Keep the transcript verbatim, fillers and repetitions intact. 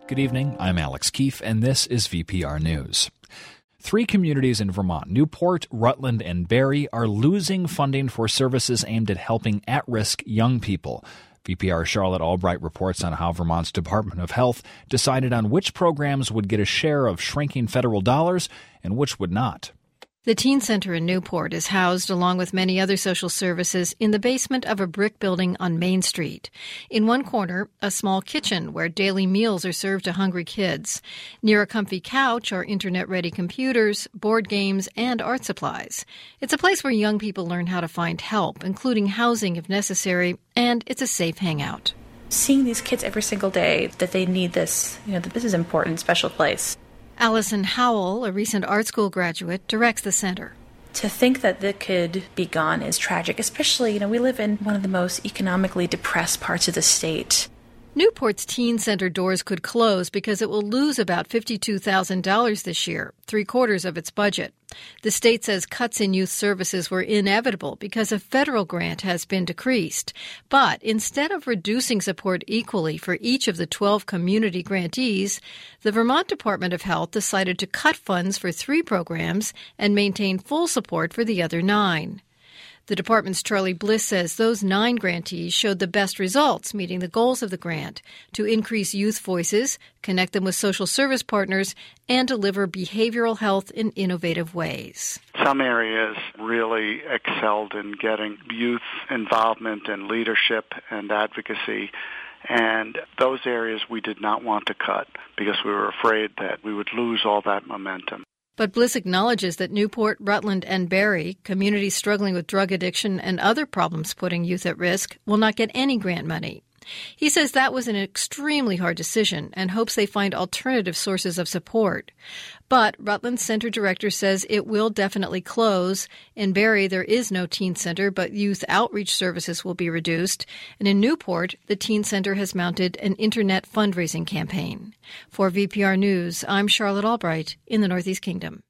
Good evening, I'm Alex Keefe, and this is V P R News. Three communities in Vermont, Newport, Rutland, and Barre, are losing funding for services aimed at helping at-risk young people. V P R Charlotte Albright reports on how Vermont's Department of Health decided on which programs would get a share of shrinking federal dollars and which would not. The Teen Center in Newport is housed, along with many other social services, in the basement of a brick building on Main Street. In one corner, a small kitchen where daily meals are served to hungry kids. Near a comfy couch are internet-ready computers, board games, and art supplies. It's a place where young people learn how to find help, including housing if necessary, and it's a safe hangout. Seeing these kids every single day, that they need this, you know, that this is an important, special place. Allison Howell, a recent art school graduate, directs the center. To think that that could be gone is tragic, especially, you know, we live in one of the most economically depressed parts of the state. Newport's Teen Center doors could close because it will lose about fifty-two thousand dollars this year, three-quarters of its budget. The state says cuts in youth services were inevitable because a federal grant has been decreased. But instead of reducing support equally for each of the twelve community grantees, the Vermont Department of Health decided to cut funds for three programs and maintain full support for the other nine. The department's Charlie Bliss says those nine grantees showed the best results meeting the goals of the grant to increase youth voices, connect them with social service partners, and deliver behavioral health in innovative ways. Some areas really excelled in getting youth involvement and leadership and advocacy. And those areas we did not want to cut because we were afraid that we would lose all that momentum. But Bliss acknowledges that Newport, Rutland, and Barre, communities struggling with drug addiction and other problems putting youth at risk, will not get any grant money. He says that was an extremely hard decision and hopes they find alternative sources of support. But Rutland Center Director says it will definitely close. In Barre, there is no teen center, but youth outreach services will be reduced. And in Newport, the teen center has mounted an internet fundraising campaign. For V P R News, I'm Charlotte Albright in the Northeast Kingdom.